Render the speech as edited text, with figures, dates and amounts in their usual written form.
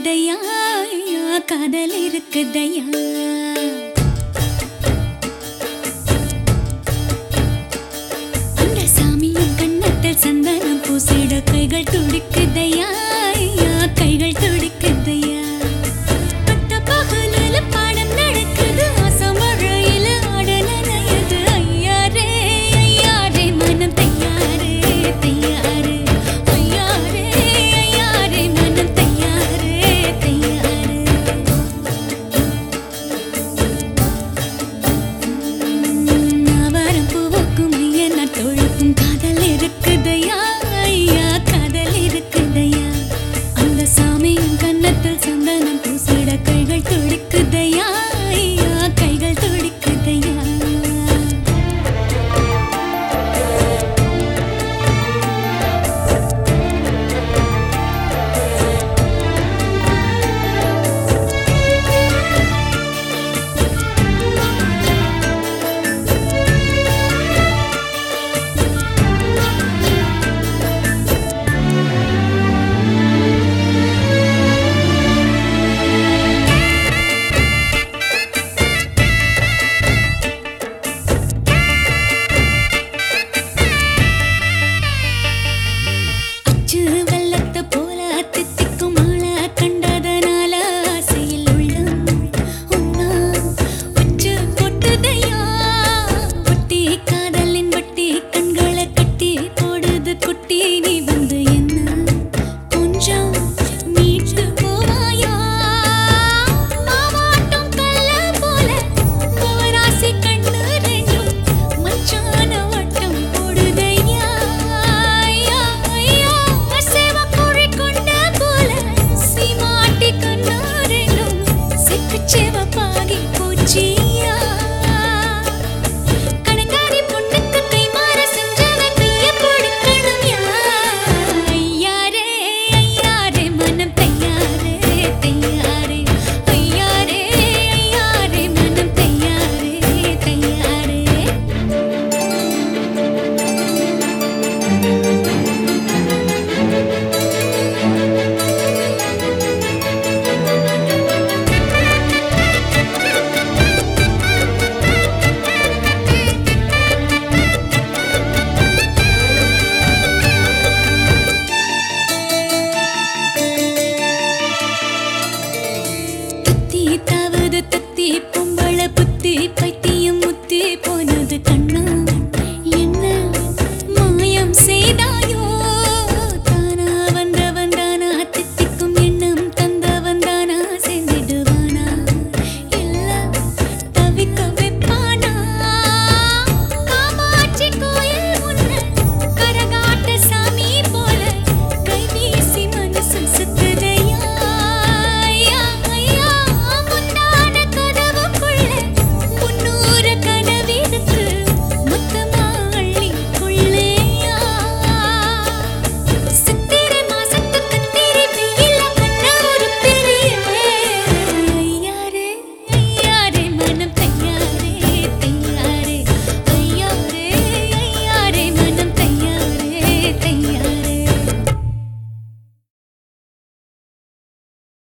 இருக்குதையா, காதல் இருக்குதையா. அந்த சாமியும் கண்ணத்தில் சந்தனம் பூசிட கைகள் துடிக்குதையா, கைகள் துடிக்குதையா. பட்ட பகலில பாடம் நடக்குது, அசமழையில ஆட நனையுது. ஐயாரே ஐயாரே மனம் தையாரே தையாரே, ஐயாரே ஐயாரே மனம் தையாரே தையாரே. நாவரம் பூவுக்கும் ஐயனா தொழுக்கும் காதல் இருக்குதையா, ஐயா காதல் இருக்குதையா. அந்த சாமியின் கன்னத்தில் சந்தனம் பூசிட கைகள் துடிக்குதையா, ஐயா கைகள் துடிக்குதையா. அச்சு வெள்ளத்தை போல தித்திக்கும் ஆள கண்டதனால ஆசையில் உள்ளம் உன்னா உச்சு கொட்டுதையா. ஒட்டி காதலின் வட்டி கண்களை கட்டி போடுது குட்டி. நீ வந்து என்ன கொஞ்சம் மீட்டு போவாயா. மாவாட்டும் கல்ல போல மவராசி கண்ணு ரெண்டும் மச்சான வட்டம் போடுதையா. ஐயா ஐயா சேவக்குழி கொண்ட போல சீமாட்டி கண்ணு ரெண்டும் செக்குச்சேவப்பாகி போச்சியா. கடங்காரி பொண்ணுக்கு கைமாற செஞ்சவன் கைய கொடுக்கணும் யா. ஐயாரே ஐயாரே மனம் தையாரே தையாரே, ஐயாரே ஐயாரே மனம் தையாரே தையாரே.